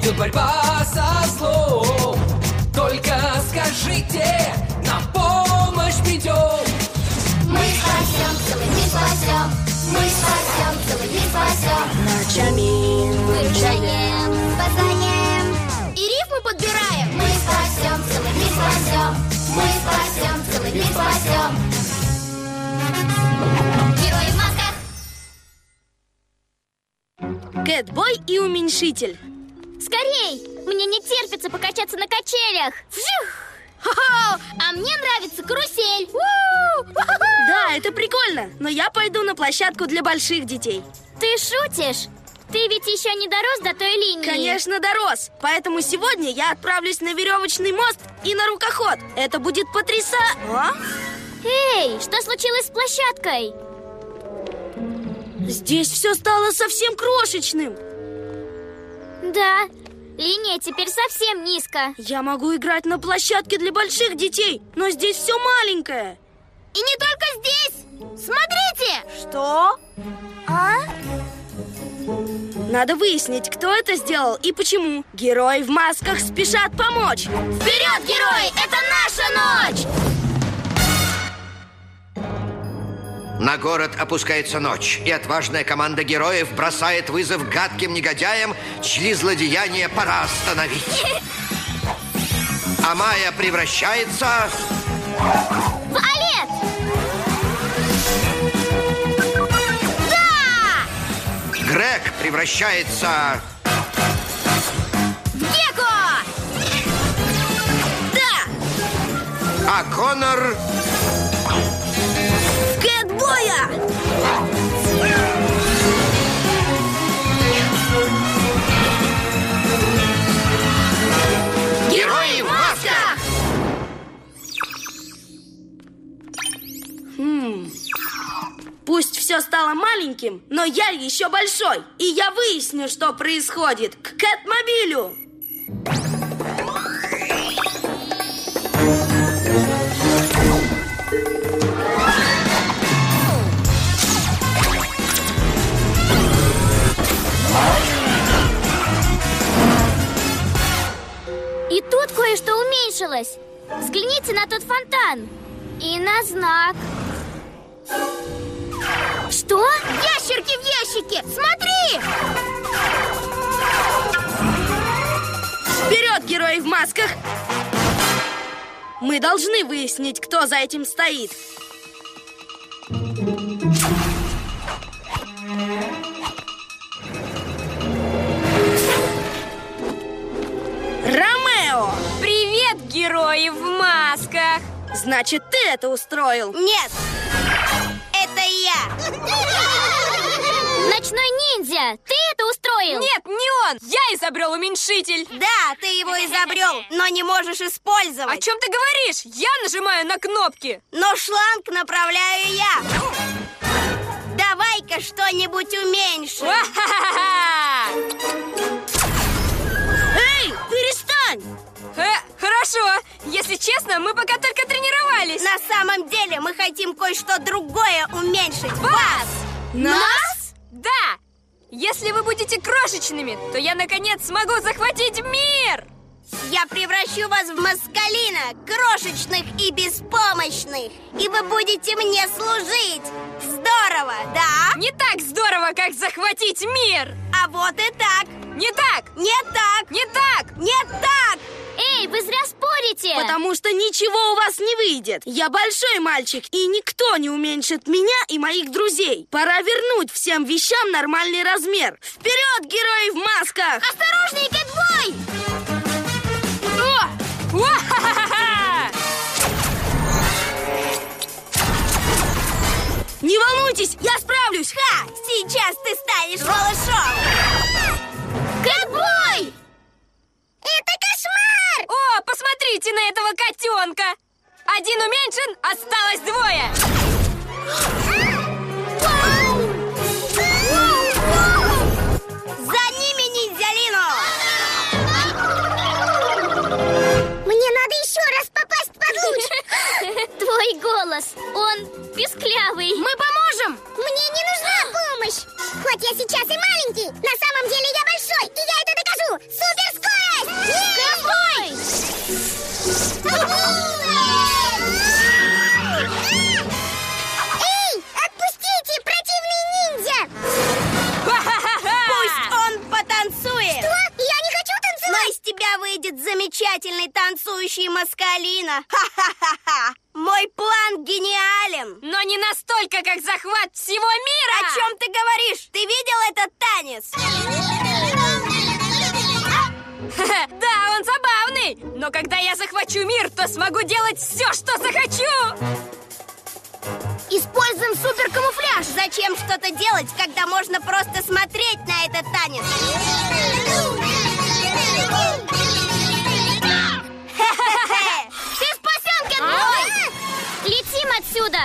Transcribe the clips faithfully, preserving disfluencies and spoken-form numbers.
идет борьба со злом. Только скажите, на помощь придем. Мы спасем, целый мир спасем. Мы спасем, целый мир спасем. Ночами выручаем, спасаем и рифму подбираем. Мы спасем, целый мир спасем. Мы спасем, целый мир спасем. Герои в масках. Кэтбой и уменьшитель. Скорей! Мне не терпится покачаться на качелях. Вжух! Хо-хо! А мне нравится карусель. Да, это прикольно, но я пойду на площадку для больших детей. Ты шутишь? Ты ведь еще не дорос до той линии. Конечно, дорос. Поэтому сегодня я отправлюсь на веревочный мост и на рукоход. Это будет потряса... А? Эй, что случилось с площадкой? Здесь все стало совсем крошечным. Да, линия теперь совсем низко. Я могу играть на площадке для больших детей, но здесь все маленькое. И не только здесь. Смотрите! Что? А? Надо выяснить, кто это сделал и почему. Герои в масках спешат помочь. Вперед, герои! Это наша ночь! На город опускается ночь, и отважная команда героев бросает вызов гадким негодяям, чьи злодеяния пора остановить. А Майя превращается... В Олет! Да! Грег превращается... В Гекко! Да! А Конор... Кэтбоя! Герои в масках! Хм. Пусть все стало маленьким, но я еще большой. И я выясню, что происходит. К Кэтмобилю! И тут кое-что уменьшилось. Взгляните на тот фонтан. И на знак. Что? Ящерки в ящике! Смотри! Вперед, герои в масках! Мы должны выяснить, кто за этим стоит. Ромео! Привет, герои в масках! Значит, ты это устроил? Нет, это я. Ночной ниндзя! Ты это устроил? Нет, не он! Я изобрел уменьшитель! Да, ты его изобрел, но не можешь использовать. О чем ты говоришь? Я нажимаю на кнопки! Но шланг направляю я. Давай-ка что-нибудь уменьшим. Ва-ха-ха-ха! Эй, перестань! Э, хорошо. Если честно, мы пока только тренировались. На самом деле мы хотим кое-что другое уменьшить. Вас! Нас? Да! Если вы будете крошечными, то я, наконец, смогу захватить мир! Я превращу вас в маскалина, крошечных и беспомощных. И вы будете мне служить. Здорово, да? Не так здорово, как захватить мир! А вот и так. Не так! Не так. Не так! Не так. Эй, вы зря спорите! Потому что ничего у вас не выйдет. Я большой мальчик, и никто не уменьшит меня и моих друзей. Пора вернуть всем вещам нормальный размер. Вперед, герои в масках! Осторожней, Кэтбой! О! Уа-ха-ха-ха! Не волнуйтесь, я справлюсь! Ха! Сейчас ты станешь малышом. Кэтбой! Это кошмар! О, посмотрите на этого котенка! Один уменьшен, осталось двое! За ними, ниндзялину! Мне надо еще раз попасть под луч. Твой голос, он писклявый. Мы поможем. Мне не нужна помощь. Хоть я сейчас и маленький, на самом деле я большой, и я это докажу. Супер настоящий Москалина. Ха-ха-ха-ха! Мой план гениален. Но не настолько, как захват всего мира. О чем ты говоришь? Ты видел этот танец? Да, он забавный. Но когда я захвачу мир, то смогу делать все, что захочу. Используем суперкамуфляж. Зачем что-то делать, когда можно просто смотреть на этот танец? Ты спасен, Кэтбой! Летим отсюда!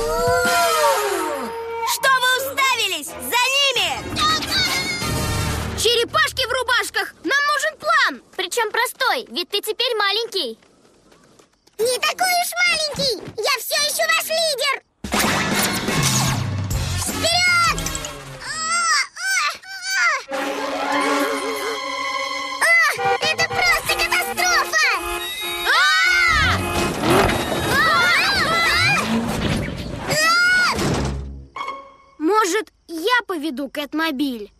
Что вы уставились? За ними! Черепашки в рубашках! Нам нужен план! Причем простой, ведь ты теперь маленький. Не такой уж маленький! Я все еще ваш лидер! Вперед! Это просто катастрофа! Может, я поведу Кэтмобиль?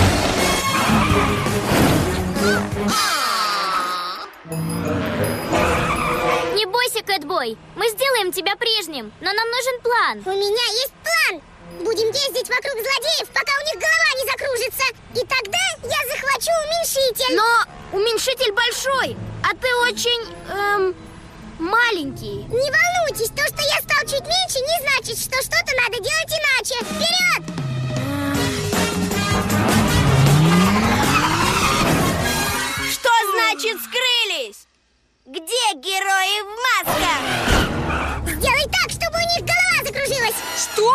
Не бойся, Кэтбой, мы сделаем тебя прежним, но нам нужен план. У меня есть план! Будем ездить вокруг злодеев, пока у них голова не закружится. И тогда я захвачу уменьшитель. Но уменьшитель большой, а ты очень, эм, маленький. Не волнуйтесь, то, что я стал чуть меньше, не значит, что что-то надо делать иначе. Вперед! Что значит скрылись? Где герои в масках? Сделай так, чтобы у них голова закружилась. Что?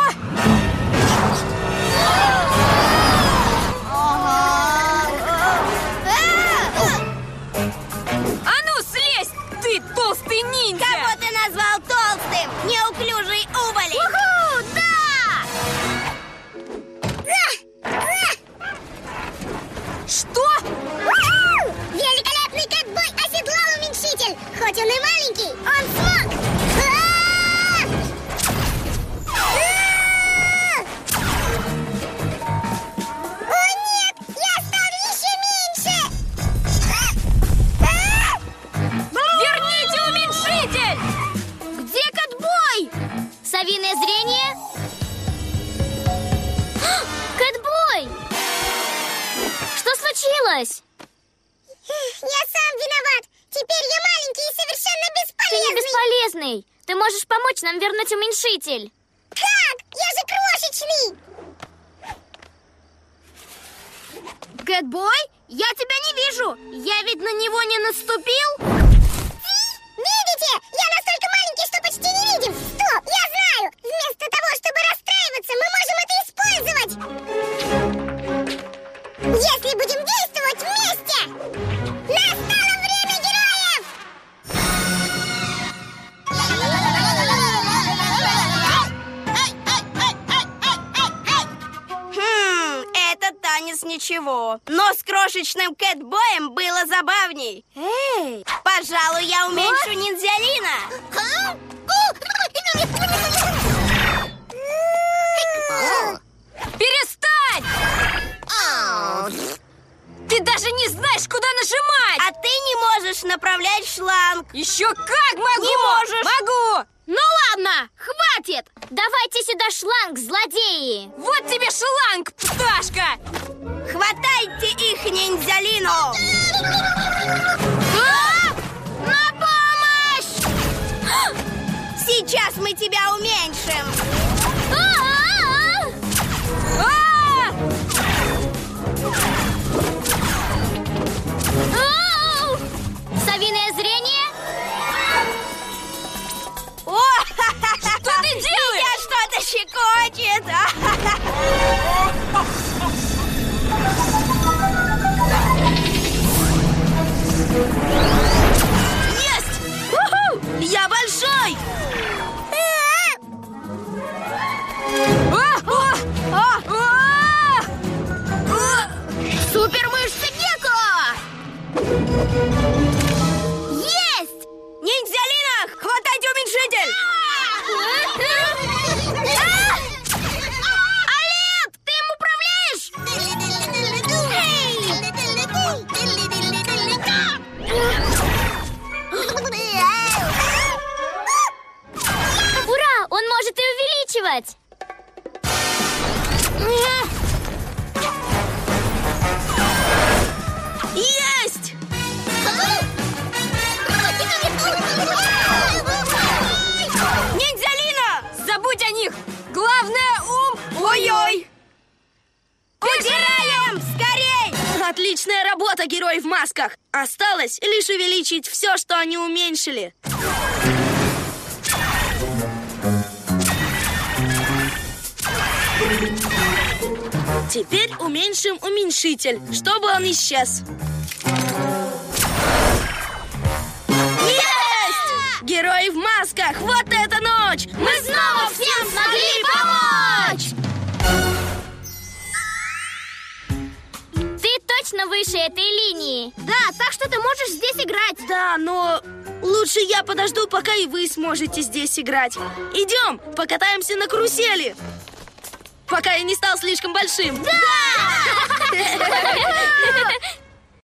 А ну, слезь! Ты толстый ниндзя! Кого ты назвал толстым? Неуклюжий уволень! Уху, да! Что? Уху! Великолепный Кэтбой оседлал уменьшитель. Хоть он и маленький, он смог. О нет, я стал еще меньше. Верните уменьшитель! Где Кэтбой? Совиное зрение? Кэтбой! Что случилось? Я сам виноват. Теперь я маленький и совершенно Ты бесполезный. не бесполезный. Ты можешь помочь нам вернуть уменьшитель. Как? Я же крошечный. Кэтбой, я тебя не вижу. Я ведь на него не наступил. Видите? Я настолько маленький, что почти не видим. Стоп, я знаю. Вместо того, чтобы расстраиваться, мы можем это использовать. Если будем действовать вместе. Настало время героев! Хм, этот танец ничего. Но с крошечным Кэтбоем было забавней. Эй! Пожалуй, я уменьшу ниндзялина. Перестань! Ты даже не знаешь, куда нажимать! А ты не можешь направлять шланг. Еще как могу! Не можешь. Могу! Ну ладно, хватит! Давайте сюда шланг, злодеи! Вот тебе шланг, пташка! Хватайте их, ниндзялину! А! На помощь! Сейчас мы тебя уменьшим. А-а-а! А! Ау! Совиное зрение? О, Что ты делаешь? меня что-то щекочет. Есть! Уху! Я большой! танцевать. Есть! Ниндзялина! Забудь о них! Главное ум! Ой-ой! Убираем! Скорей! Отличная работа, герои в масках! Осталось лишь увеличить все, что они уменьшили. Теперь уменьшим уменьшитель, чтобы он исчез. Есть! Герои в масках! Вот эта ночь! Мы снова всем смогли помочь! Ты точно выше этой линии. Да, так что ты можешь здесь играть. Да, но лучше я подожду, пока и вы сможете здесь играть. Идем, покатаемся на карусели. Пока я не стал слишком большим. Да!